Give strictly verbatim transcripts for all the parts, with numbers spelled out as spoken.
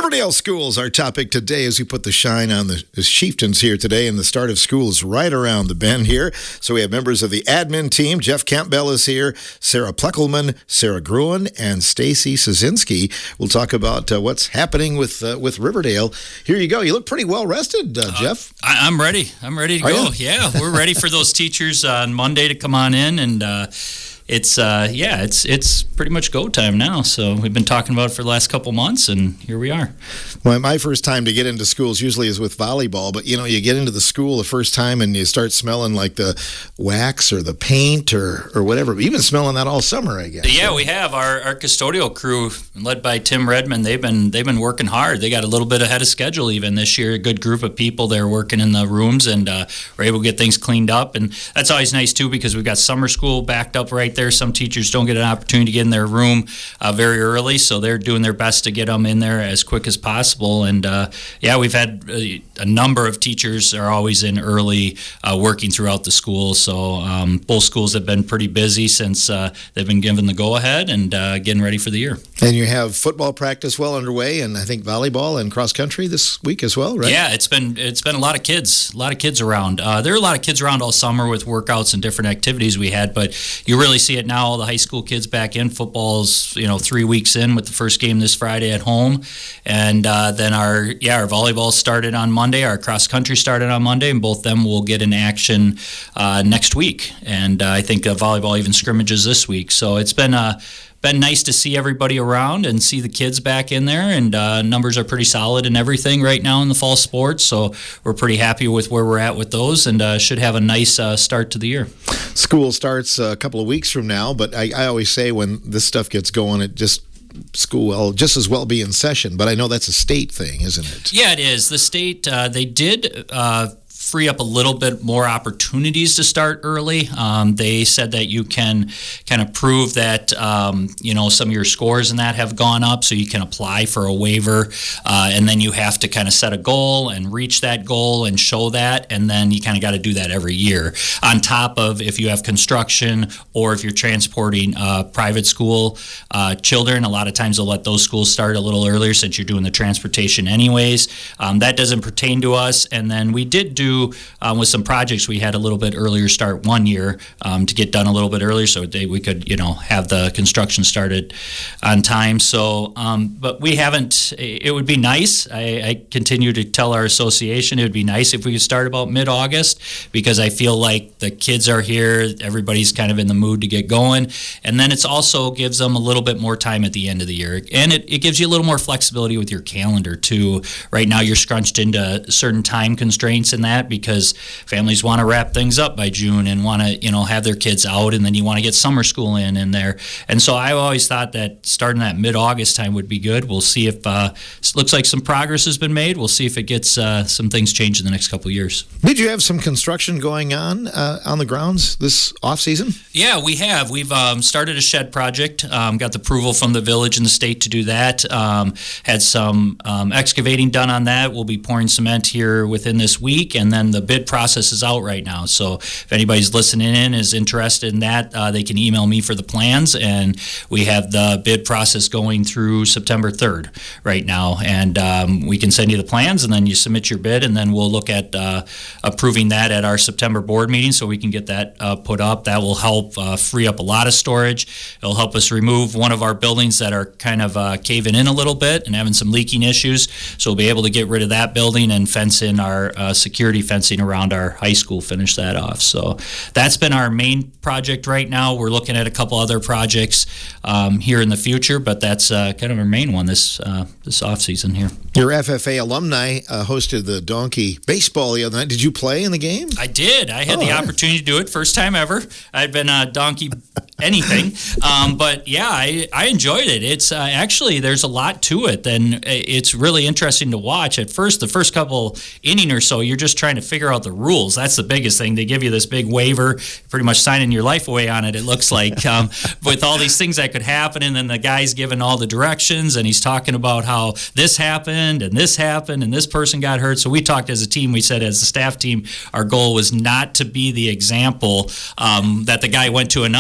Riverdale Schools, our topic today as we put the shine on the, the chieftains here today, and the start of school is right around the bend here. So we have members of the admin team. Jeff Campbell is here, Sarah Pleckelman, Sarah Gruen, and Stacy Szynski. We'll talk about uh, what's happening with uh, with Riverdale. Here you go. You look pretty well rested, uh, Jeff. Uh, I, I'm ready. I'm ready to Are go. you? Yeah, we're ready for those teachers on Monday to come on in, and uh, it's uh, yeah, it's it's pretty much go time now. So we've been talking about it for the last couple months, and here we are. Well, my first time to get into schools usually is with volleyball, but you know, you get into the school the first time and you start smelling like the wax or the paint or, or whatever. We've been smelling that all summer, I guess. Yeah, we have our, our custodial crew led by Tim Redmond. They've been they've been working hard. They got a little bit ahead of schedule even this year. A good group of people there working in the rooms, and uh, we're able to get things cleaned up. And that's always nice too, because we've got summer school backed up right there. Some teachers don't get an opportunity to get in their room uh, very early, so they're doing their best to get them in there as quick as possible. And uh, yeah, we've had a, a number of teachers are always in early, uh, working throughout the school. So um, both schools have been pretty busy since uh, they've been given the go-ahead and uh, getting ready for the year. And you have football practice well underway, and I think volleyball and cross country this week as well, right? Yeah, it's been it's been a lot of kids, a lot of kids around. Uh, there are a lot of kids around all summer with workouts and different activities we had, but you really see it now. All the high school kids back in. Football's you know three weeks in with the first game this Friday at home, and uh, then our yeah our volleyball started on Monday. Our cross country started on Monday, and both of them will get in action uh, next week. And uh, I think uh, volleyball even scrimmages this week. So it's been uh, been nice to see everybody around and see the kids back in there, and uh, numbers are pretty solid and everything right now in the fall sports, so we're pretty happy with where we're at with those, and uh, should have a nice uh, start to the year. School starts a couple of weeks from now, but I, I always say when this stuff gets going, it just school will just as well be in session, but I know that's a state thing, isn't it? Yeah, it is. The state, uh, they did uh, free up a little bit more opportunities to start early. Um, they said that you can kind of prove that, um, you know, some of your scores and that have gone up, so you can apply for a waiver, uh, and then you have to kind of set a goal and reach that goal and show that, and then you kind of got to do that every year. On top of if you have construction or if you're transporting uh, private school uh, children, a lot of times they'll let those schools start a little earlier since you're doing the transportation anyways. Um, that doesn't pertain to us. And then we did do Um, with some projects, we had a little bit earlier start one year um, to get done a little bit earlier, so they, we could, you know, have the construction started on time. So, um, but we haven't. It would be nice. I, I continue to tell our association it would be nice if we could start about mid-August, because I feel like the kids are here, everybody's kind of in the mood to get going, and then it also gives them a little bit more time at the end of the year, and it, it gives you a little more flexibility with your calendar too. Right now, you're scrunched into certain time constraints in that, because families want to wrap things up by June and want to, you know, have their kids out, and then you want to get summer school in in there. And so I always thought that starting that mid-August time would be good. We'll see if uh, it looks like some progress has been made. We'll see if it gets uh, some things changed in the next couple of years. Did you have some construction going on uh, on the grounds this off season? Yeah, we have. We've um, started a shed project. Um, got the approval from the village and the state to do that. Um, had some um, excavating done on that. We'll be pouring cement here within this week, and then the bid process is out right now. So if anybody's listening in is interested in that, uh, they can email me for the plans, and we have the bid process going through September third right now, and um, we can send you the plans, and then you submit your bid, and then we'll look at uh, approving that at our September board meeting, so we can get that uh, put up. That will help uh, free up a lot of storage. It'll help us remove one of our buildings that are kind of uh, caving in a little bit and having some leaking issues, so we'll be able to get rid of that building and fence in our uh, security fencing around our high school, finish that off. So that's been our main project right now. We're looking at a couple other projects um, here in the future, but that's uh, kind of our main one this uh, this off season here. Your F F A alumni uh, hosted the Donkey baseball the other night. Did you play in the game? I did. I had oh, the right. opportunity to do it. First time ever. I'd been a Donkey anything. Um, but yeah, I, I enjoyed it. It's uh, actually, there's a lot to it. Then it's really interesting to watch. At first, the first couple inning or so, you're just trying to figure out the rules. That's the biggest thing. They give you this big waiver, pretty much signing your life away on it, it looks like, um, with all these things that could happen. And then the guy's giving all the directions, and he's talking about how this happened and this happened and this person got hurt. So we talked as a team. We said as a staff team, our goal was not to be the example um, that the guy went to another program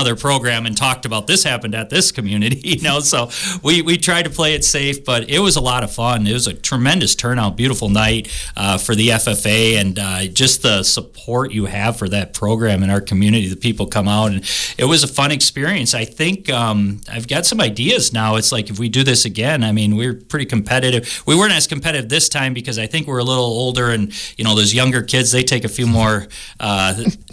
program and talked about this happened at this community, you know. So we, we tried to play it safe, but it was a lot of fun. It was a tremendous turnout, beautiful night uh, for the F F A, and uh, just the support you have for that program in our community. The people come out, and it was a fun experience. I think um, I've got some ideas now. It's like if we do this again, I mean, we're pretty competitive. We weren't as competitive this time because I think we're a little older, and you know, those younger kids, they take a few more. Uh,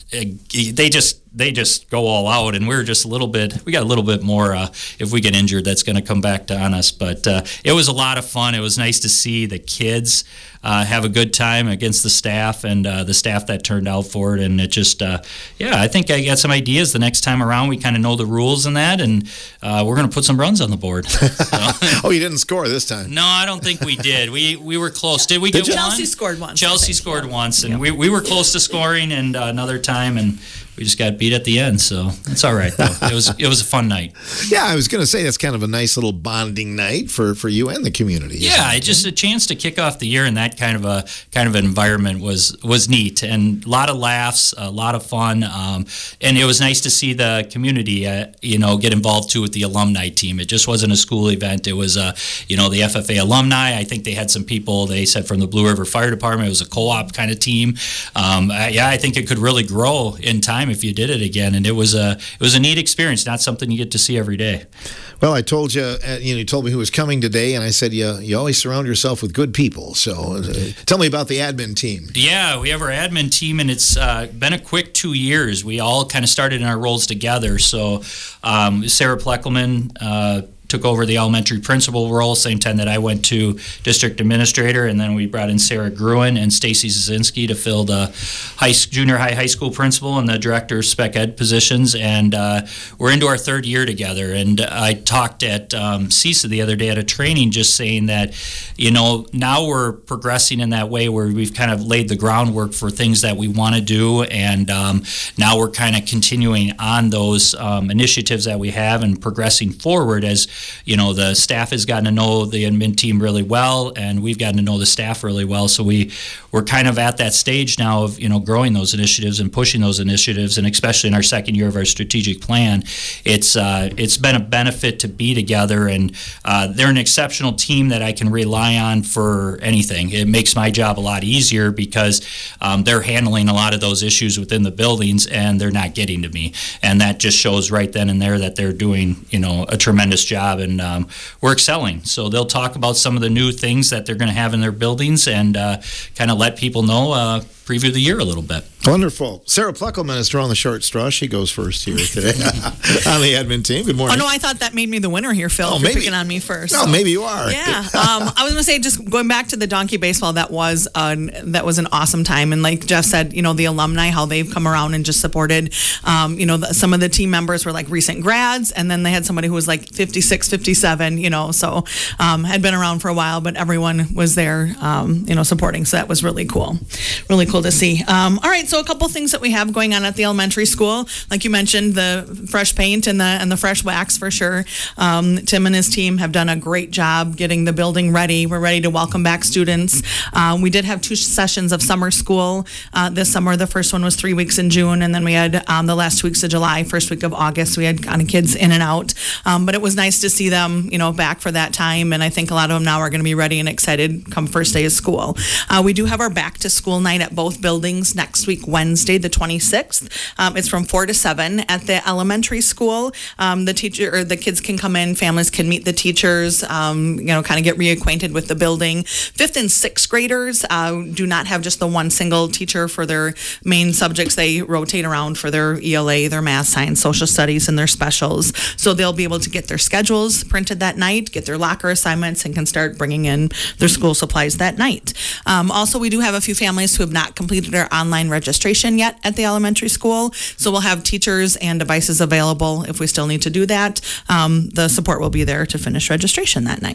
they just. They just go all out, and we're just a little bit, we got a little bit more, uh, if we get injured, that's going to come back on us. But uh, it was a lot of fun. It was nice to see the kids uh, have a good time against the staff and uh, the staff that turned out for it. And it just, uh, yeah, I think I got some ideas the next time around. We kind of know the rules and that, and uh, we're going to put some runs on the board. So. Oh, you didn't score this time? No, I don't think we did. We we were close. Did we did get you? one? Chelsea scored once. Chelsea scored yeah. once, and yeah. we, we were close to scoring and uh, another time, and we just got beat at the end, so it's all right, though. It was it was a fun night. Yeah, I was going to say that's kind of a nice little bonding night for, for you and the community. Yeah, just a chance to kick off the year in that kind of a kind of an environment was was neat, and a lot of laughs, a lot of fun, um, and it was nice to see the community, uh, you know, get involved too with the alumni team. It just wasn't a school event; it was, uh, you know, the F F A alumni. I think they had some people. They said from the Blue River Fire Department. It was a co-op kind of team. Um, I, yeah, I think it could really grow in time if you did it again, and it was a it was a neat experience, not something you get to see every day. Well, I told you, uh, you know, you told me who was coming today, and I said you you always surround yourself with good people. So, uh, tell me about the admin team. Yeah, we have our admin team, and it's uh, been a quick two years. We all kind of started in our roles together. So, um, Sarah Pleckelman uh, took over the elementary principal role, same time that I went to district administrator, and then we brought in Sarah Gruen and Stacy Zazinski to fill the high, junior high, high school principal and the director of spec ed positions, and uh, we're into our third year together. And I talked at um, CISA the other day at a training, just saying that, you know, now we're progressing in that way where we've kind of laid the groundwork for things that we want to do, and um, now we're kind of continuing on those um, initiatives that we have and progressing forward as, you know, the staff has gotten to know the admin team really well, and we've gotten to know the staff really well. So we, we're kind of at that stage now of, you know, growing those initiatives and pushing those initiatives, and especially in our second year of our strategic plan, it's uh, it's been a benefit to be together, and uh, they're an exceptional team that I can rely on for anything. It makes my job a lot easier because um, they're handling a lot of those issues within the buildings, and they're not getting to me, and that just shows right then and there that they're doing, you know, a tremendous job. And um, we're excelling. So they'll talk about some of the new things that they're going to have in their buildings, and uh, kind of let people know, uh, preview the year a little bit. Wonderful. Sarah Pleckelman is drawing the short straw. She goes first here today on the admin team. Good morning. Oh, no, I thought that made me the winner here, Phil, oh, for maybe. picking on me first. No, so. maybe you are. Yeah. um, I was going to say, just going back to the donkey baseball, that was an, that was an awesome time. And like Jeff said, you know, the alumni, how they've come around and just supported, um, you know, the, some of the team members were like recent grads, and then they had somebody who was like fifty-six, fifty-seven, you know, so um, had been around for a while, but everyone was there, um, you know, supporting. So that was really cool. Really cool to see. Um, all right, so a couple things that we have going on at the elementary school. Like you mentioned, the fresh paint and the and the fresh wax for sure. Um, Tim and his team have done a great job getting the building ready. We're ready to welcome back students. Um, we did have two sessions of summer school uh, this summer. The first one was three weeks in June, and then we had um, the last two weeks of July, first week of August. We had kind of kids in and out, um, but it was nice to see them, you know, back for that time. And I think a lot of them now are going to be ready and excited come first day of school. Uh, we do have our back to school night at both buildings next week, Wednesday, the twenty-sixth. Um, it's from four to seven at the elementary school. Um, the teacher or the kids can come in, families can meet the teachers, um, you know, kind of get reacquainted with the building. Fifth and sixth graders uh, do not have just the one single teacher for their main subjects. They rotate around for their E L A, their math, science, social studies, and their specials. So they'll be able to get their schedules printed that night, get their locker assignments, and can start bringing in their school supplies that night. Um, also, we do have a few families who have not completed their online registration yet at the elementary school. So we'll have teachers and devices available if we still need to do that. Um, the support will be there to finish registration that night.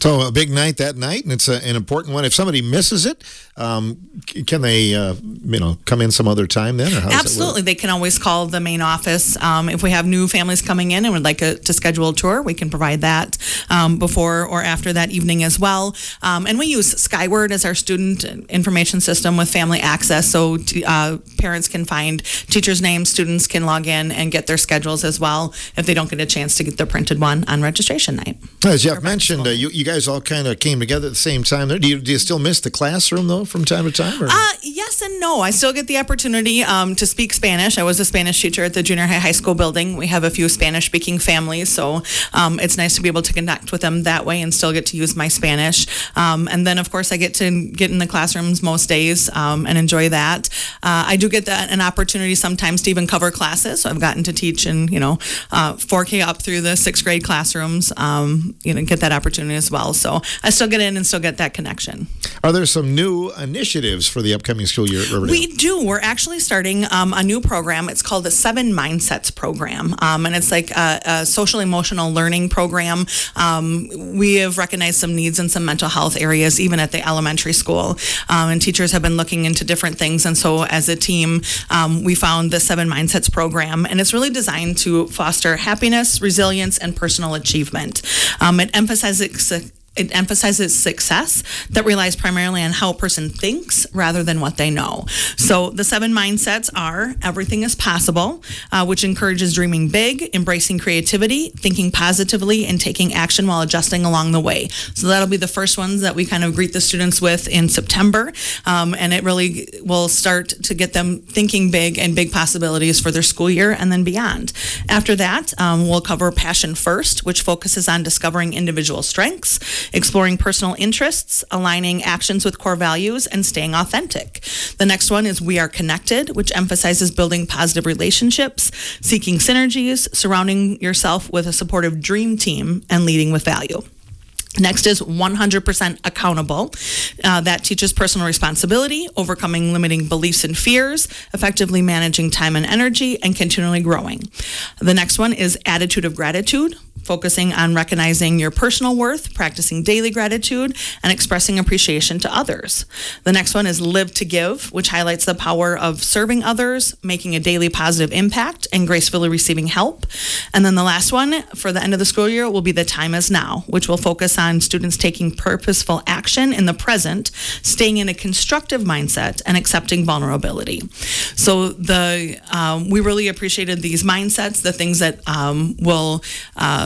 So a big night that night, and it's a, an important one. If somebody misses it, um, can they, uh, you know, come in some other time then? Or how does Absolutely. it work? They can always call the main office. Um, if we have new families coming in and would like a, to schedule a tour, we can provide that um, before or after that evening as well. Um, and we use Skyward as our student information system with family access, so t- uh, parents can find teachers' names, students can log in and get their schedules as well if they don't get a chance to get their printed one on registration night. As Jeff mentioned, uh, you, you guys all kind of came together at the same time. Do you, do you still miss the classroom, though, from time to time? Or? Uh, yes and no. I still get the opportunity um, to speak Spanish. I was a Spanish teacher at the junior high high school building. We have a few Spanish-speaking families, so um, it's nice to be able to connect with them that way and still get to use my Spanish. Um, and then, of course, I get to get in the classrooms most days um, and enjoy that. Uh, I do get that, an opportunity sometimes to even cover classes, so I've gotten to teach in, you know, uh, four K up through the sixth grade classrooms, um, you know, get that opportunity as well. So I still get in and still get that connection. Are there some new initiatives for the upcoming school year at Riverdale? We do. We're actually starting um, a new program. It's called the Seven Mindsets Program, um, and it's like a, a social emotional learning program. Um, we have recognized some needs in some mental health areas, even at the elementary school, um, and teachers have been looking into different things. And so, as a team, um, we found the Seven Mindsets Program, and it's really designed to foster happiness, resilience, and personal achievement. Um, it emphasizes It emphasizes success that relies primarily on how a person thinks rather than what they know. So the seven mindsets are: everything is possible, uh, which encourages dreaming big, embracing creativity, thinking positively, and taking action while adjusting along the way. So that'll be the first ones that we kind of greet the students with in September. Um, and it really will start to get them thinking big and big possibilities for their school year and then beyond. After that, um, we'll cover Passion First, which focuses on discovering individual strengths, exploring personal interests, aligning actions with core values, and staying authentic. The next one is We Are Connected, which emphasizes building positive relationships, seeking synergies, surrounding yourself with a supportive dream team, and leading with value. Next is one hundred percent Accountable. Uh, that teaches personal responsibility, overcoming limiting beliefs and fears, effectively managing time and energy, and continually growing. The next one is Attitude of Gratitude, focusing on recognizing your personal worth, practicing daily gratitude, and expressing appreciation to others. The next one is Live to Give, which highlights the power of serving others, making a daily positive impact, and gracefully receiving help. And then the last one for the end of the school year will be The Time Is Now, which will focus on students taking purposeful action in the present, staying in a constructive mindset, and accepting vulnerability. So the um, we really appreciated these mindsets, the things that um, will uh,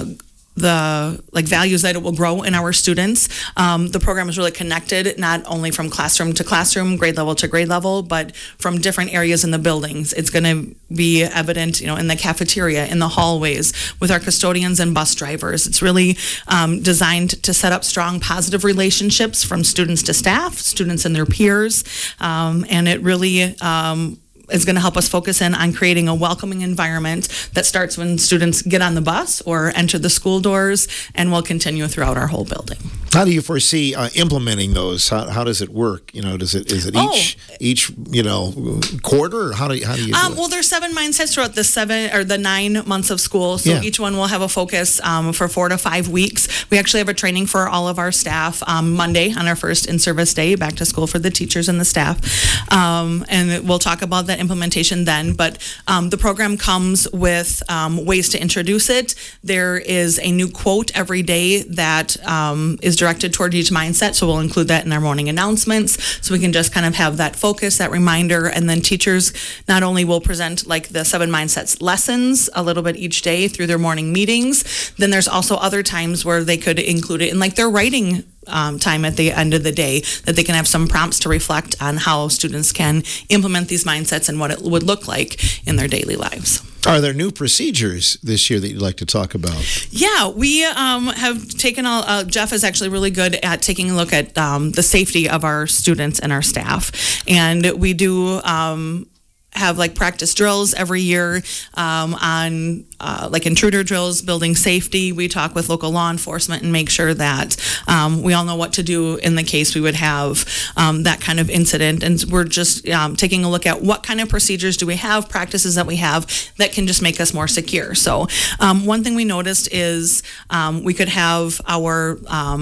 the like values that it will grow in our students. Um, the program is really connected, not only from classroom to classroom, grade level to grade level, but from different areas in the buildings. It's going to be evident, you know, in the cafeteria, in the hallways, with our custodians and bus drivers. It's really um, designed to set up strong, positive relationships from students to staff, students and their peers, um, and it really um, is going to help us focus in on creating a welcoming environment that starts when students get on the bus or enter the school doors, and will continue throughout our whole building. How do you foresee uh, implementing those? How, how does it work? You know, does it is it each oh. each you know quarter, or how do you, how do you? Do um, it? Well, there's seven mindsets throughout the seven or the nine months of school. So yeah. each one will have a focus um, for four to five weeks. We actually have a training for all of our staff um, Monday on our first in-service day, back to school for the teachers and the staff, um, and we'll talk about that implementation then. But um, the program comes with um, ways to introduce it. There is a new quote every day that um, is directed toward each mindset, so we'll include that in our morning announcements, so we can just kind of have that focus, that reminder. And then teachers not only will present like the seven mindsets lessons a little bit each day through their morning meetings, then there's also other times where they could include it in like their writing Um, time at the end of the day, that they can have some prompts to reflect on how students can implement these mindsets and what it would look like in their daily lives. Are there new procedures this year that you'd like to talk about? Yeah, we um, have taken, a, uh, Jeff is actually really good at taking a look at um, the safety of our students and our staff. And we do um, have like practice drills every year um, on uh, like intruder drills, building safety. We talk with local law enforcement and make sure that um, we all know what to do in the case we would have um, that kind of incident. And we're just um, taking a look at what kind of procedures do we have, practices that we have that can just make us more secure. So um, one thing we noticed is um, we could have our um,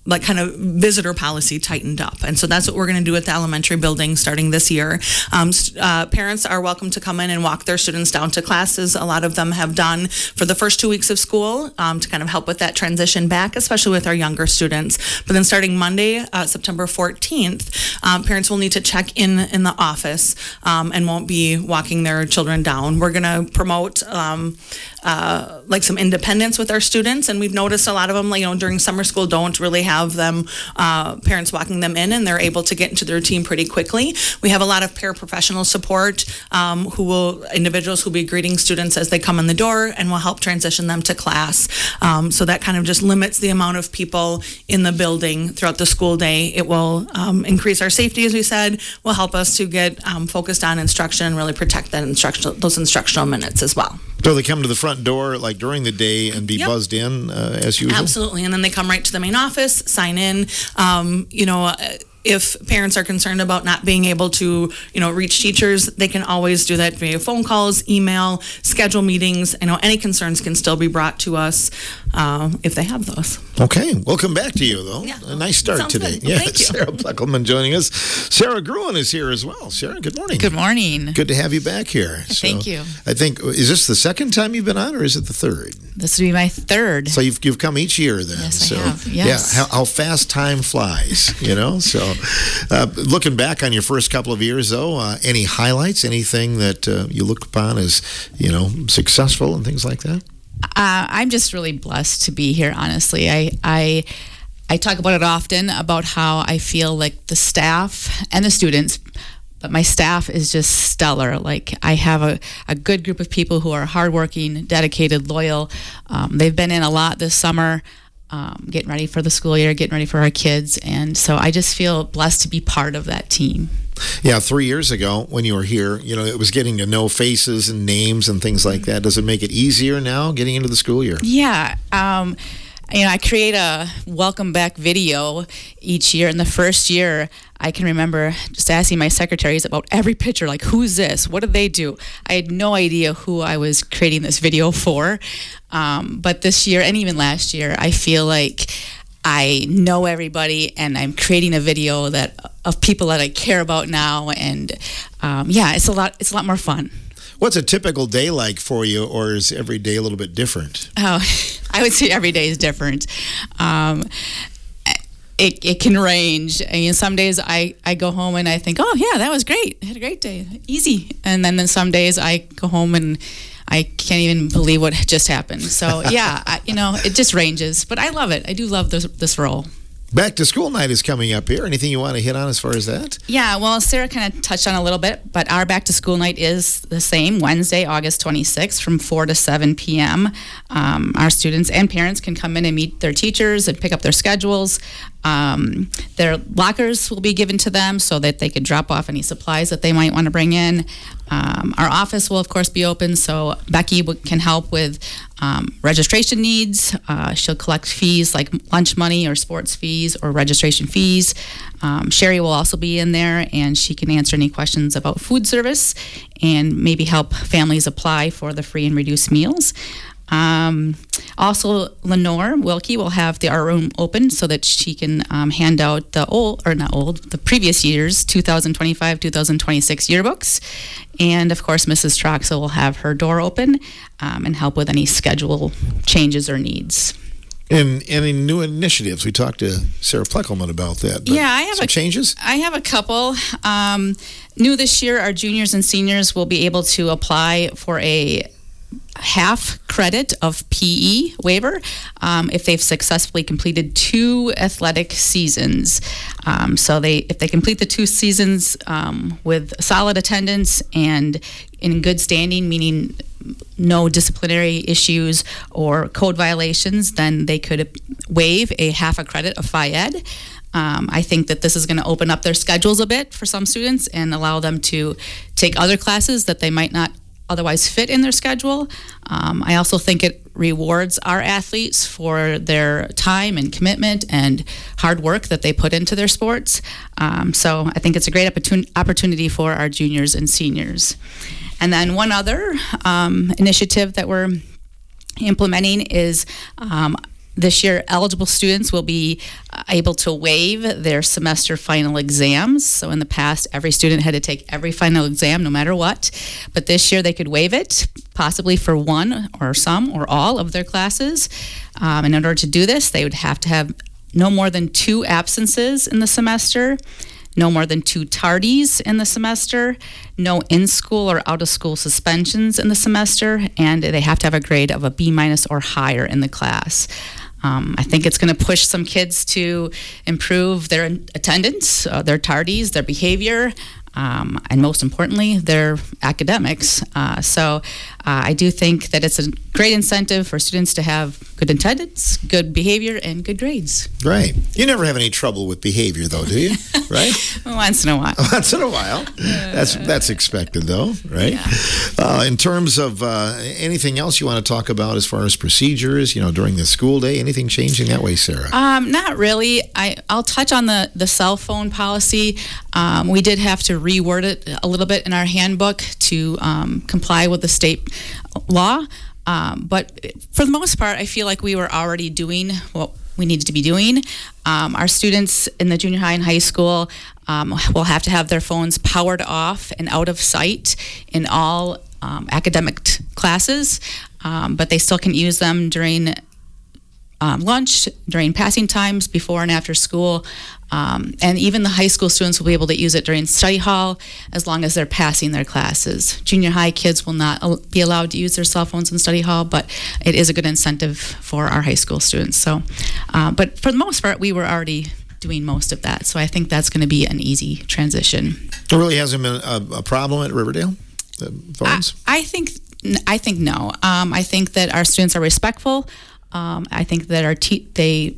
like kind of visitor policy tightened up. And so that's what we're going to do at the elementary building starting this year. Um, uh, parents are welcome to come in and walk their students down to classes. A lot of them have done for the first two weeks of school um, to kind of help with that transition back, especially with our younger students. But then starting Monday, uh, September fourteenth, um, parents will need to check in in the office um, and won't be walking their children down. We're going to promote um, uh, like some independence with our students. And we've noticed a lot of them, like, you know, during summer school don't really have have them, uh, parents walking them in, and they're able to get into their routine pretty quickly. We have a lot of paraprofessional support um, who will, individuals who will be greeting students as they come in the door and will help transition them to class. Um, so that kind of just limits the amount of people in the building throughout the school day. It will um, increase our safety, as we said, will help us to get um, focused on instruction and really protect that instructional, those instructional minutes as well. So they come to the front door like during the day and be Yep. buzzed in uh, as usual? Absolutely. And then they come right to the main office, sign in. Um, you know, uh, if parents are concerned about not being able to, you know, reach teachers, they can always do that via phone calls, email, schedule meetings. You know, any concerns can still be brought to us uh, if they have those. Okay, we'll come back to you, though. Yeah. A nice start Sounds today. good. Well, thank you. Sarah Pleckelman joining us. Sarah Gruen is here as well. Sarah, good morning. Good morning. Good to have you back here. Thank you. I think, is this the second time you've been on, or is it the third? This will be my third. So you've you've come each year then. Yes, so, I have. Yes. Yeah, how, how fast time flies, you know? So uh, looking back on your first couple of years, though, uh, any highlights, anything that uh, you look upon as, you know, successful and things like that? Uh, I'm just really blessed to be here, honestly. I, I, I talk about it often, about how I feel like the staff and the students, but my staff is just stellar. Like, I have a, a good group of people who are hardworking, dedicated, loyal. Um, they've been in a lot this summer, um, getting ready for the school year, getting ready for our kids. And so I just feel blessed to be part of that team. Yeah, three years ago when you were here, you know, it was getting to know faces and names and things like that. Does it make it easier now getting into the school year? Yeah. Um, you know, I create a welcome back video each year. In the first year, I can remember just asking my secretaries about every picture, like, who's this? What did they do? I had no idea who I was creating this video for. Um, but this year, and even last year, I feel like I know everybody, and I'm creating a video that of people that I care about now. And um, yeah, it's a lot. It's a lot more fun. What's a typical day like for you, or is every day a little bit different? Oh, I would say every day is different. Um, it it can range. I mean, some days I, I go home and I think, oh yeah, that was great. I had a great day, easy. And then, then some days I go home and I can't even believe what just happened. So yeah, I, you know, it just ranges. But I love it. I do love this this role. Back to school night is coming up here. Anything you want to hit on as far as that? Yeah, well, Sarah kind of touched on a little bit, but our back to school night is the same, Wednesday, August twenty-sixth from four to seven p.m. Um, our students and parents can come in and meet their teachers and pick up their schedules. Um, their lockers will be given to them so that they could drop off any supplies that they might want to bring in. Um, our office will, of course, be open, so Becky w- can help with um, registration needs. Uh, she'll collect fees like lunch money or sports fees or registration fees. Um, Sherry will also be in there, and she can answer any questions about food service and maybe help families apply for the free and reduced meals. Um, also, Lenore Wilkie will have the art room open so that she can um, hand out the old, or not old, the previous year's two thousand twenty-five, two thousand twenty-six yearbooks. And of course, Missus Troxel will have her door open um, and help with any schedule changes or needs. And any new initiatives? We talked to Sarah Pleckelman about that. But yeah, I have some a, changes. I have a couple. Um, new this year, our juniors and seniors will be able to apply for a half credit of P E waiver um, if they've successfully completed two athletic seasons. Um, so they, if they complete the two seasons um, with solid attendance and in good standing, meaning no disciplinary issues or code violations, then they could waive a half a credit of Phi Ed. Um, I think that this is going to open up their schedules a bit for some students and allow them to take other classes that they might not otherwise fit in their schedule. Um, I also think it rewards our athletes for their time and commitment and hard work that they put into their sports. Um, so I think it's a great opportun- opportunity for our juniors and seniors. And then one other um, initiative that we're implementing is um, this year, eligible students will be able to waive their semester final exams. So in the past, every student had to take every final exam no matter what. But this year they could waive it, possibly for one or some or all of their classes. Um, and in order to do this, they would have to have no more than two absences in the semester, no more than two tardies in the semester, no in-school or out-of-school suspensions in the semester, and they have to have a grade of a B minus or higher in the class. Um, I think it's going to push some kids to improve their attendance, uh, their tardies, their behavior, um, and most importantly, their academics. Uh, so uh, I do think that it's a great incentive for students to have good attendance, good behavior, and good grades. Right. You never have any trouble with behavior, though, do you? Right? Once in a while. Once in a while. That's that's expected, though, right? Yeah. Uh, in terms of uh, anything else you want to talk about as far as procedures, you know, during the school day, anything changing that way, Sarah? Um, not really. I, I'll touch on the, the cell phone policy. Um, we did have to reword it a little bit in our handbook to um, comply with the state law. Um, but for the most part, I feel like we were already doing what we needed to be doing. Um, our students in the junior high and high school um, will have to have their phones powered off and out of sight in all um, academic t- classes, um, but they still can use them during um, lunch, during passing times, before and after school. Um, and even the high school students will be able to use it during study hall as long as they're passing their classes. Junior high kids will not al- be allowed to use their cell phones in study hall, but it is a good incentive for our high school students. So, uh, but for the most part, we were already doing most of that. So I think that's going to be an easy transition. There really hasn't been a, a problem at Riverdale, the phones? I, I think I think no. Um, I think that our students are respectful. Um, I think that our te- they.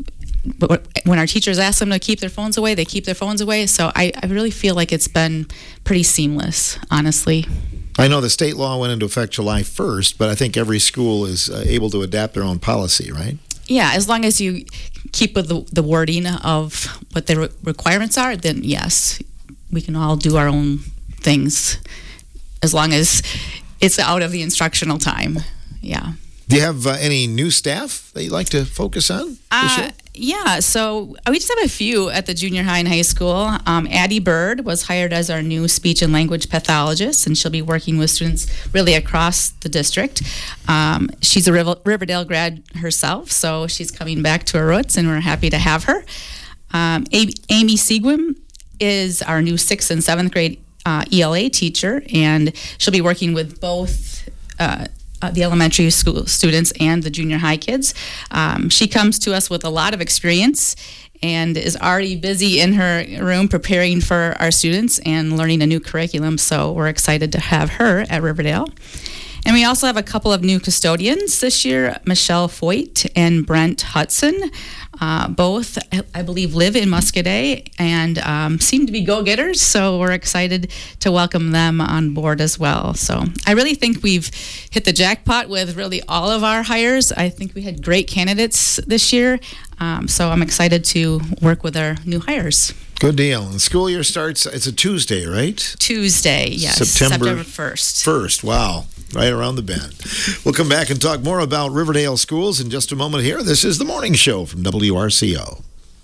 But when our teachers ask them to keep their phones away, they keep their phones away. So I, I really feel like it's been pretty seamless, honestly. I know the state law went into effect July first, but I think every school is uh, able to adapt their own policy, right? Yeah, as long as you keep with the, the wording of what the re- requirements are, then yes, we can all do our own things as long as it's out of the instructional time. Yeah. Do you have uh, any new staff that you'd like to focus on this Uh, year? yeah, so we just have a few at the junior high and high school. Um, Addie Bird was hired as our new speech and language pathologist, and she'll be working with students really across the district. Um, she's a Riv- Riverdale grad herself, so she's coming back to her roots, and we're happy to have her. Um, A- Amy Seagwim is our new sixth and seventh grade uh, E L A teacher, and she'll be working with both uh, Uh, the elementary school students and the junior high kids. Um, she comes to us with a lot of experience and is already busy in her room preparing for our students and learning a new curriculum. So we're excited to have her at Riverdale. And we also have a couple of new custodians this year, Michelle Foyt and Brent Hudson. Uh, both, I believe, live in Muscadet and um, seem to be go-getters, so we're excited to welcome them on board as well. So I really think we've hit the jackpot with really all of our hires. I think we had great candidates this year, um, so I'm excited to work with our new hires. Good deal. And the school year starts, it's a Tuesday, right? Tuesday, yes. September, September first. First, wow. Right around the bend. We'll come back and talk more about Riverdale schools in just a moment here. This is The Morning Show from W R C O.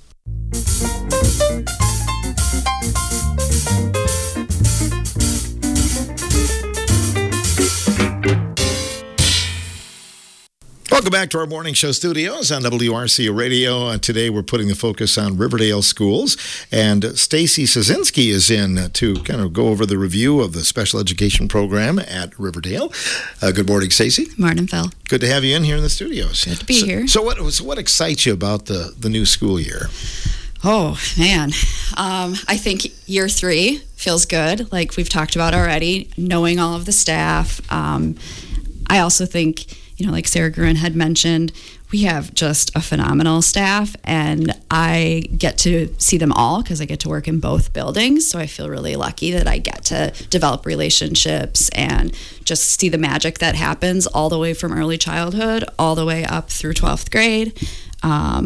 Welcome back to our morning show studios on W R C O Radio. Uh, today we're putting the focus on Riverdale schools, and Stacy Szynski is in to kind of go over the review of the special education program at Riverdale. Uh, good morning, Stacy. Morning, Phil. Good to have you in here in the studios. Good to be so, here. So what, so what excites you about the, the new school year? Oh, man. Um, I think year three feels good, like we've talked about already, knowing all of the staff. Um, I also think, you know, like Sarah Gruen had mentioned, we have just a phenomenal staff, and I get to see them all because I get to work in both buildings. So I feel really lucky that I get to develop relationships and just see the magic that happens all the way from early childhood all the way up through twelfth grade. Um,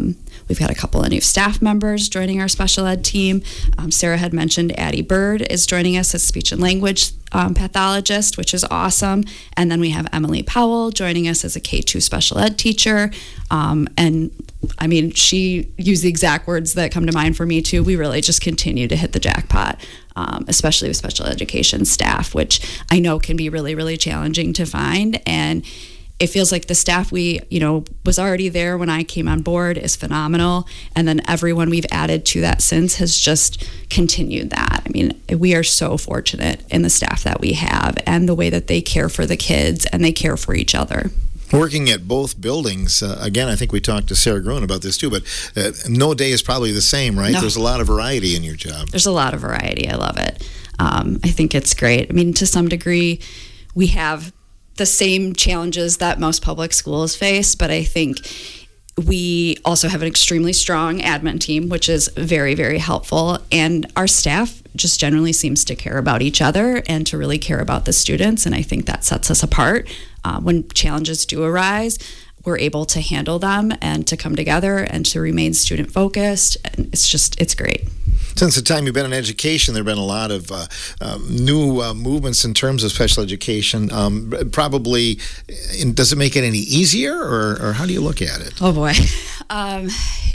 We've got a couple of new staff members joining our special ed team. Um, Sarah had mentioned Addie Bird is joining us as speech and language um, pathologist, which is awesome. And then we have Emily Powell joining us as a K two special ed teacher. Um, and I mean, she used the exact words that come to mind for me too. We really just continue to hit the jackpot, um, especially with special education staff, which I know can be really, really challenging to find. And it feels like the staff we, you know, was already there when I came on board is phenomenal. And then everyone we've added to that since has just continued that. I mean, we are so fortunate in the staff that we have and the way that they care for the kids and they care for each other. Working at both buildings, uh, again, I think we talked to Sarah Gruen about this too, but uh, no day is probably the same, right? No. There's a lot of variety in your job. There's a lot of variety. I love it. Um, I think it's great. I mean, to some degree, we have the same challenges that most public schools face, but I think we also have an extremely strong admin team, which is very, very helpful. And our staff just generally seems to care about each other and to really care about the students. And I think that sets us apart. Uh, when challenges do arise, we're able to handle them and to come together and to remain student focused. And it's just, it's great. Since the time you've been in education, there have been a lot of uh, um, new uh, movements in terms of special education. Um, probably, in, does it make it any easier, or, or how do you look at it? Oh boy. Um,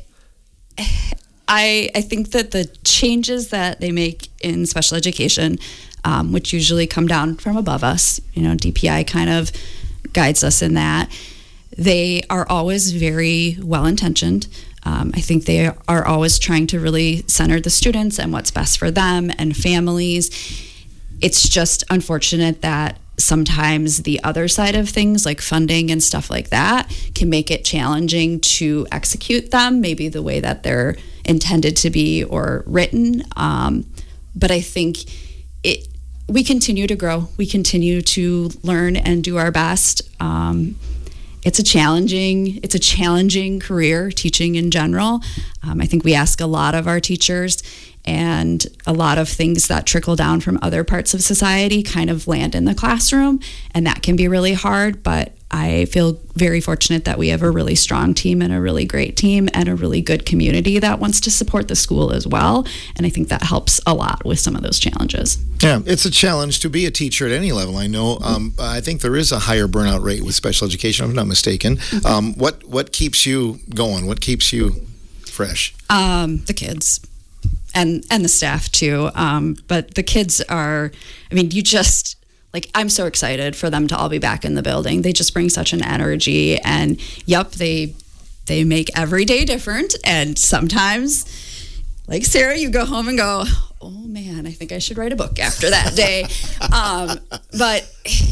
I I think that the changes that they make in special education, um, which usually come down from above us, you know, D P I kind of guides us in that, they are always very well-intentioned. Um, I think they are always trying to really center the students and what's best for them and families. It's just unfortunate that sometimes the other side of things, like funding and stuff like that, can make it challenging to execute them, maybe the way that they're intended to be or written. Um, but I think it. we continue to grow. We continue to learn and do our best. Um, It's a challenging, it's a challenging career, teaching in general. Um, I think we ask a lot of our teachers, and a lot of things that trickle down from other parts of society kind of land in the classroom, and that can be really hard. But I feel very fortunate that we have a really strong team and a really great team and a really good community that wants to support the school as well. And I think that helps a lot with some of those challenges. Yeah, it's a challenge to be a teacher at any level. I know. Um, I think there is a higher burnout rate with special education, if I'm not mistaken. Mm-hmm. Um, what what keeps you going? What keeps you fresh? Um, the kids. And and the staff too. Um, but the kids are, I mean, you just, like, I'm so excited for them to all be back in the building. They just bring such an energy. And yep, they they make every day different. And sometimes, like Sarah, you go home and go, oh man, I think I should write a book after that day. um, but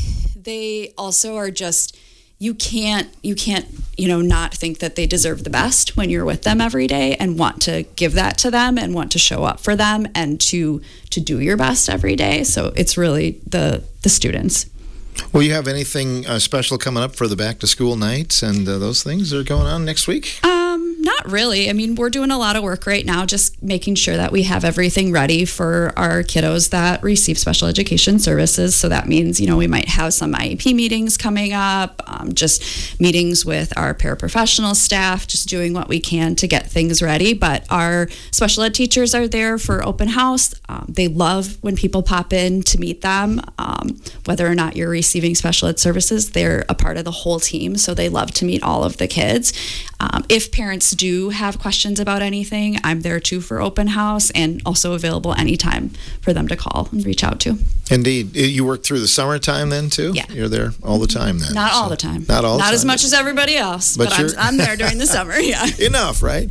they also are just, you can't, you can't, you know, not think that they deserve the best when you're with them every day and want to give that to them and want to show up for them and to to do your best every day. So it's really the the students. Will you have anything uh, special coming up for the back to school nights and uh, those things that are going on next week? Um, not really. I mean, we're doing a lot of work right now, just making sure that we have everything ready for our kiddos that receive special education services. So that means, you know, we might have some I E P meetings coming up, um, just meetings with our paraprofessional staff, just doing what we can to get things ready. But our special ed teachers are there for open house. Um, they love when people pop in to meet them, um, whether or not you're receiving special ed services. They're a part of the whole team, so they love to meet all of the kids. Um, if parents do have questions about anything, I'm there too for open house, and also available anytime for them to call and reach out to. Indeed. You work through the summertime then too? Yeah. You're there all the time then? Not so. all the time. Not all the Not time. as much as everybody else, But but, I'm, you're- I'm there during the summer, yeah. Enough, right?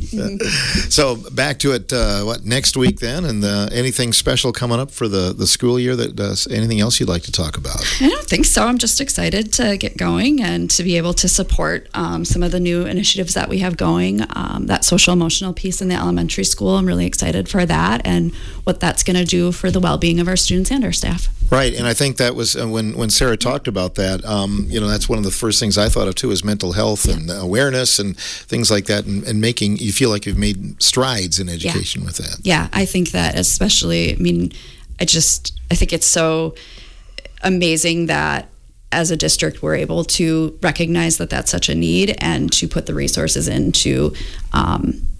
So back to it, uh, what, next week then? And uh, anything special coming up for the, the school year? That does anything else you'd like to talk about? I don't think so. I'm just excited to get going and to be able to support um, some of the new initiatives that we have going. Um, that social emotional piece in the elementary school, I'm really excited for that and what that's going to do for the well-being of our students and our staff. Right, and I think that was uh, when when Sarah talked about that. Um, you know, that's one of the first things I thought of too, is mental health and awareness and things like that, and, and making you feel like you've made strides in education Yeah. with that. Yeah, I think that especially, I mean, I just, I think it's so amazing that as a district we're able to recognize that that's such a need and to put the resources into um,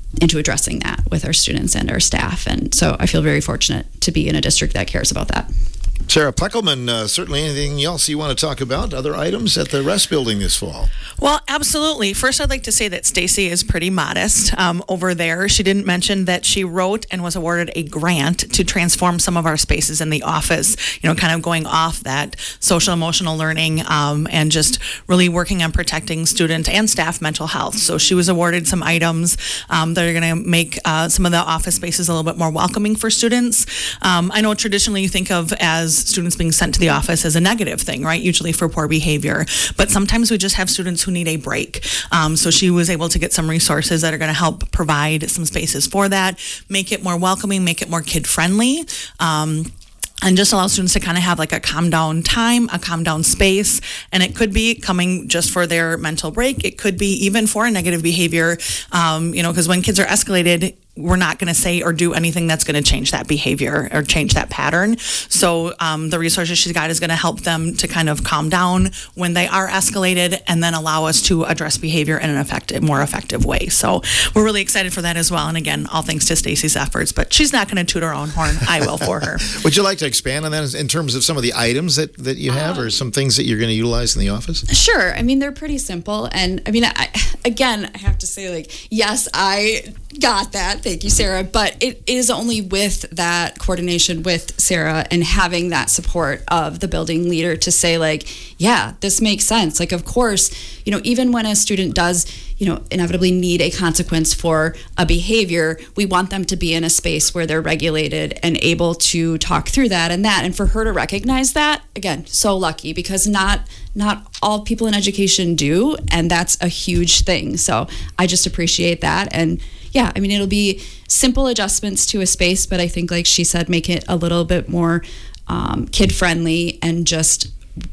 into addressing that with our students and our staff. And so I feel very fortunate to be in a district that cares about that. Sarah Pleckelman, uh, certainly anything else you want to talk about? Other items at the rest building this fall? Well, absolutely. First, I'd like to say that Stacy is pretty modest um, over there. She didn't mention that she wrote and was awarded a grant to transform some of our spaces in the office, you know, kind of going off that social emotional learning um, and just really working on protecting student and staff mental health. So she was awarded some items um, that are going to make uh, some of the office spaces a little bit more welcoming for students. Um, I know traditionally you think of as students being sent to the office as a negative thing, right? Usually for poor behavior. But sometimes we just have students who need a break. Um, so she was able to get some resources that are going to help provide some spaces for that, make it more welcoming, make it more kid-friendly. Um, and just allow students to kind of have like a calm down time, a calm down space. And it could be coming just for their mental break. It could be even for a negative behavior, um, you know, because when kids are escalated, we're not going to say or do anything that's going to change that behavior or change that pattern. So um, the resources she's got is going to help them to kind of calm down when they are escalated and then allow us to address behavior in an effective, more effective way. So we're really excited for that as well. And again, all thanks to Stacy's efforts, but she's not going to toot her own horn. I will for her. Would you like to expand on that in terms of some of the items that, that you have um, or some things that you're going to utilize in the office? Sure. I mean, they're pretty simple. And I mean, I, again, I have to say, like, yes, I got that. Thank you, Sarah. But it is only with that coordination with Sarah and having that support of the building leader to say, like, yeah, this makes sense. Like, of course, you know, even when a student does, you know, inevitably need a consequence for a behavior, we want them to be in a space where they're regulated and able to talk through that and that. And for her to recognize that, again, so lucky, because not not all people in education do, and that's a huge thing. So I just appreciate that. And yeah, I mean, it'll be simple adjustments to a space, but I think, like she said, make it a little bit more um, kid-friendly and just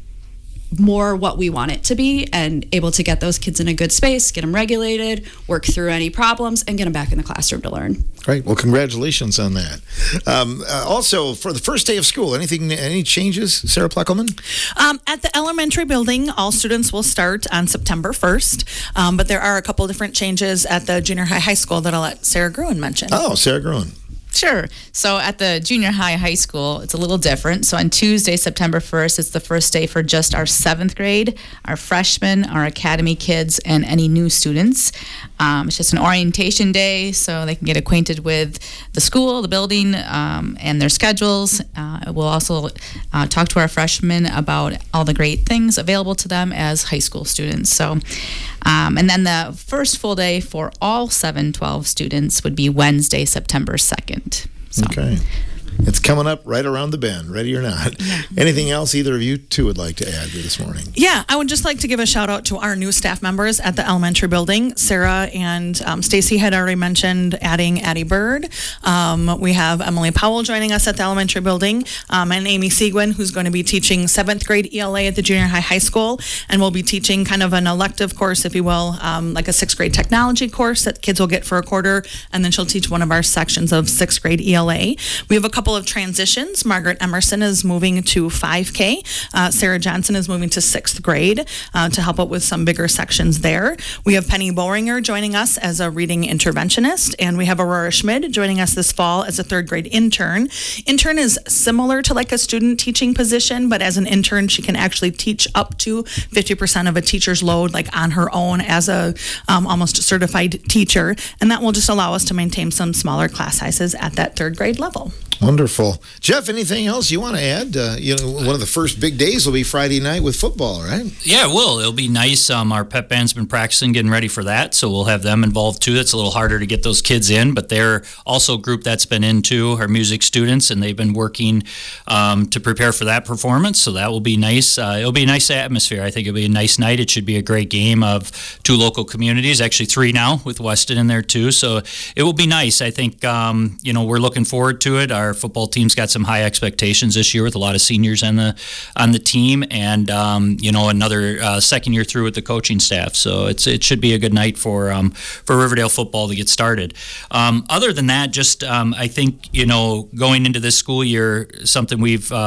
more what we want it to be, and able to get those kids in a good space, get them regulated, work through any problems, and get them back in the classroom to learn. Great. Well, congratulations on that. Um, uh, also, for the first day of school, anything, any changes, Sarah Pleckelman? Um, at the elementary building, all students will start on September first, um, but there are a couple different changes at the junior high high school that I'll let Sarah Gruen mention. Oh, Sarah Gruen. Sure. So at the junior high high school, it's a little different. So on Tuesday, September first, it's the first day for just our seventh grade, our freshmen, our academy kids, and any new students. Um, it's just an orientation day, so they can get acquainted with the school, the building, um, and their schedules. Uh, we'll also uh, talk to our freshmen about all the great things available to them as high school students. So, um, and then the first full day for all seven twelve students would be Wednesday, September second. So. Okay. It's coming up right around the bend, ready or not. Yeah. Anything else either of you two would like to add this morning? Yeah, I would just like to give a shout out to our new staff members at the elementary building. Sarah and um, Stacy had already mentioned adding Addie Bird. Um, we have Emily Powell joining us at the elementary building, um, and Amy Seguin, who's going to be teaching seventh grade E L A at the junior high high school, and we'll be teaching kind of an elective course, if you will, um, like a sixth grade technology course that kids will get for a quarter, and then she'll teach one of our sections of sixth grade E L A. We have a couple of transitions. Margaret Emerson is moving to five K. Uh, Sarah Johnson is moving to sixth grade uh, to help out with some bigger sections there. We have Penny Boehringer joining us as a reading interventionist, and we have Aurora Schmid joining us this fall as a third grade intern. Intern is similar to like a student teaching position, but as an intern, she can actually teach up to fifty percent of a teacher's load, like on her own as a um, almost certified teacher, and that will just allow us to maintain some smaller class sizes at that third grade level. Wonderful. Jeff, anything else you want to add? Uh, you know, one of the first big days will be Friday night with football, right? Yeah, it will. It'll be nice. Um, our pep band's been practicing, getting ready for that, so we'll have them involved too. It's a little harder to get those kids in, but they're also a group that's been into our music students, and they've been working um, to prepare for that performance, so that will be nice. Uh, it'll be a nice atmosphere. I think it'll be a nice night. It should be a great game of two local communities, actually three now with Weston in there too, so it will be nice. I think, um, you know, we're looking forward to it. Our football team's got some high expectations this year with a lot of seniors on the on the team, and um, you know, another uh, second year through with the coaching staff. So it's it should be a good night for um, for Riverdale football to get started. Um, other than that, just um, I think, you know, going into this school year, something we've uh,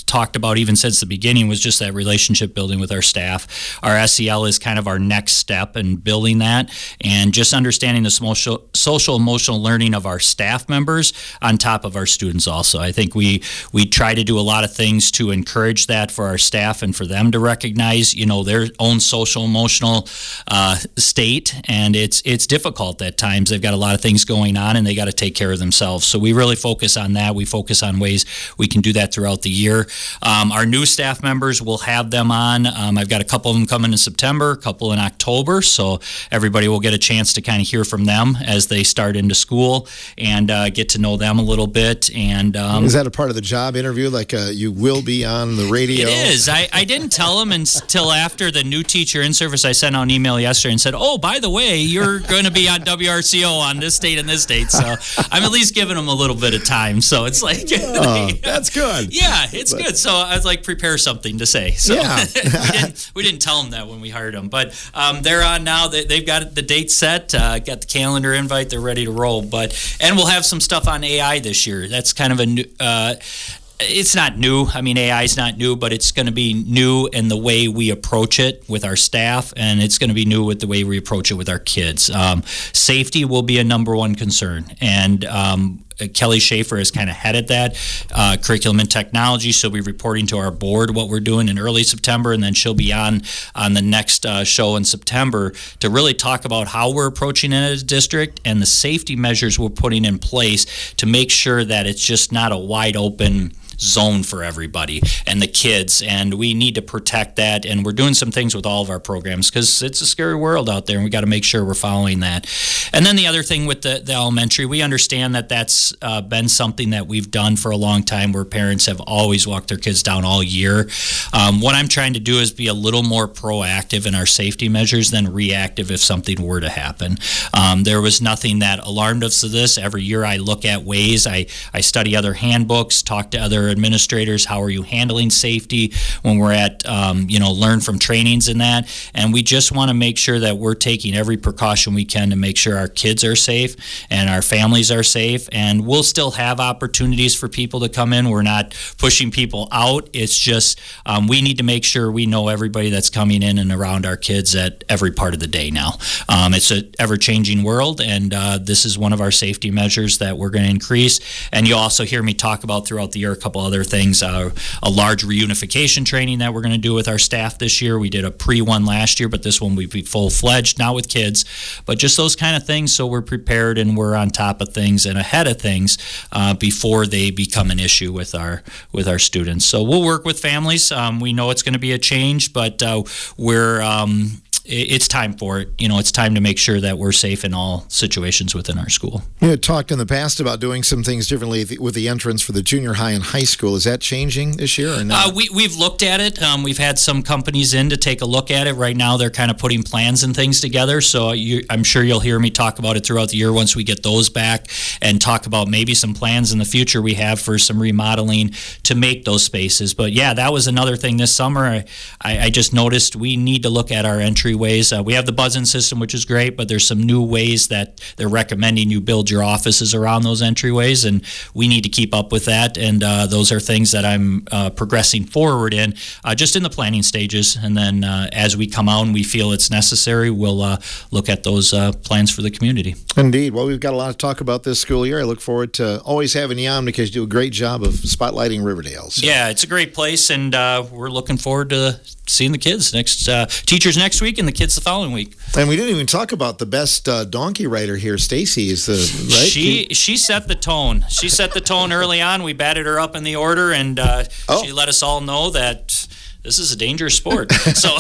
talked about even since the beginning was just that relationship building with our staff. Our S E L is kind of our next step in building that, and just understanding the social, social emotional learning of our staff members on top of our students also. I think we we try to do a lot of things to encourage that for our staff and for them to recognize, you know, their own social emotional uh, state, and it's it's difficult at times. They've got a lot of things going on and they got to take care of themselves. So we really focus on that. We focus on ways we can do that throughout the year. Um, our new staff members, we'll have them on. Um, I've got a couple of them coming in September, a couple in October, so everybody will get a chance to kind of hear from them as they start into school and uh, get to know them a little bit. And um, is that a part of the job interview? Like uh, you will be on the radio? It is. I, I didn't tell them until after the new teacher in service. I sent out an email yesterday and said, oh, by the way, you're going to be on W R C O on this date and this date. So I'm at least giving them a little bit of time. So it's like, oh, that's good. Yeah, it's but, good. So I was like, prepare something to say. So yeah. we, didn't, we didn't tell them that when we hired them. But um, they're on now. They, they've got the date set, uh, got the calendar invite. They're ready to roll. But and we'll have some stuff on A I this year. That's kind of a new. Uh, It's not new. I mean, A I is not new, but it's going to be new in the way we approach it with our staff, and it's going to be new with the way we approach it with our kids. Um, safety will be a number one concern, and um, Kelly Schaefer has kind of headed that uh, curriculum and technology. She'll be reporting to our board what we're doing in early September, and then she'll be on on the next uh, show in September to really talk about how we're approaching it as a district and the safety measures we're putting in place to make sure that it's just not a wide open zone for everybody and the kids, and we need to protect that, and we're doing some things with all of our programs because it's a scary world out there and we got to make sure we're following that. And then the other thing with the, the elementary, we understand that that's uh, been something that we've done for a long time where parents have always walked their kids down all year. Um, what I'm trying to do is be a little more proactive in our safety measures than reactive if something were to happen. Um, there was nothing that alarmed us to this. Every year I look at ways, I, I study other handbooks, talk to other administrators, how are you handling safety when we're at, um, you know, learn from trainings and that. And we just want to make sure that we're taking every precaution we can to make sure our kids are safe and our families are safe. And we'll still have opportunities for people to come in. We're not pushing people out. It's just um, we need to make sure we know everybody that's coming in and around our kids at every part of the day now. Um, it's an ever-changing world, and uh, this is one of our safety measures that we're going to increase. And you'll also hear me talk about throughout the year a couple other things, uh, a large reunification training that we're going to do with our staff this year. We did a pre-one last year, but this one will be full-fledged, not with kids, but just those kind of things so we're prepared and we're on top of things and ahead of things uh, before they become an issue with our with our students. So we'll work with families. Um, we know it's going to be a change, but uh, we're um, it's time for it. You know, it's time to make sure that we're safe in all situations within our school. You had talked in the past about doing some things differently with the entrance for the junior high and high school. Is that changing this year or not? Uh, we, we've looked at it. Um, we've had some companies in to take a look at it. Right now, they're kind of putting plans and things together. So you, I'm sure you'll hear me talk about it throughout the year once we get those back and talk about maybe some plans in the future we have for some remodeling to make those spaces. But yeah, that was another thing this summer. I, I, I just noticed we need to look at our entryways. Uh, we have the buzz-in system, which is great, but there's some new ways that they're recommending you build your offices around those entryways, and we need to keep up with that. And uh, those are things that I'm uh, progressing forward in, uh, just in the planning stages. And then uh, as we come out and we feel it's necessary, we'll uh, look at those uh, plans for the community. Indeed. Well, we've got a lot to talk about this school year. I look forward to always having you on because you do a great job of spotlighting Riverdale. So. Yeah, it's a great place, and uh, we're looking forward to seeing the kids next, uh, teachers next week and the kids the following week. And we didn't even talk about the best uh, donkey rider here. Stacy is the right. She she set the tone. She set the tone early on. We batted her up in the order, and uh, oh. she let us all know that this is a dangerous sport. So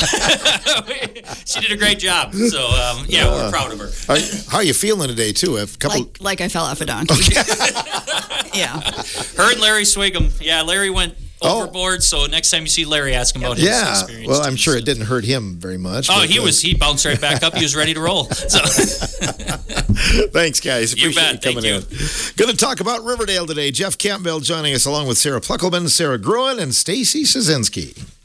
she did a great job. So um, yeah, uh, we're proud of her. Are, how are you feeling today, too? A couple. Like, like I fell off a donkey. Yeah. Her and Larry Swigum. Yeah, Larry went overboard, oh. So next time you see Larry, ask him about his yeah. experience. Well, I'm too, sure so. It didn't hurt him very much. Oh, but, he uh, was. He bounced right back up. He was ready to roll. So. Thanks, guys. Appreciate you bet. you coming Thank you. in. Going to talk about Riverdale today. Jeff Campbell joining us along with Sarah Pluckelman, Sarah Gruen, and Stacy Szynski.